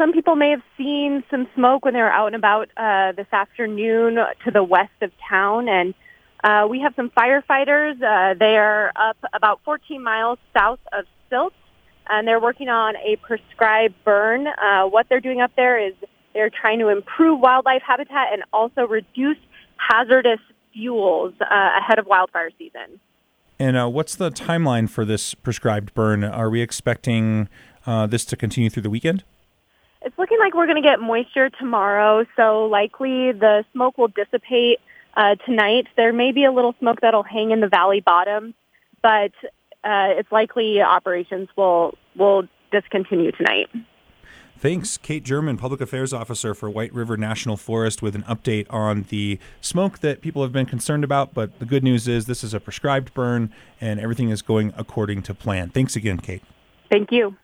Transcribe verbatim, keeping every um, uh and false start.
some people may have seen some smoke when they were out and about uh, this afternoon to the west of town. And uh, we have some firefighters. Uh, they are up about fourteen miles south of Silt, and they're working on a prescribed burn. Uh, what they're doing up there is they're trying to improve wildlife habitat and also reduce hazardous fuels uh, ahead of wildfire season. And uh, what's the timeline for this prescribed burn? Are we expecting uh, this to continue through the weekend? It's looking like we're going to get moisture tomorrow, so likely the smoke will dissipate uh, tonight. There may be a little smoke that'll hang in the valley bottom, but uh, it's likely operations will will discontinue tonight. Thanks, Kate German, Public Affairs Officer for White River National Forest, with an update on the smoke that people have been concerned about. But the good news is this is a prescribed burn, and everything is going according to plan. Thanks again, Kate. Thank you.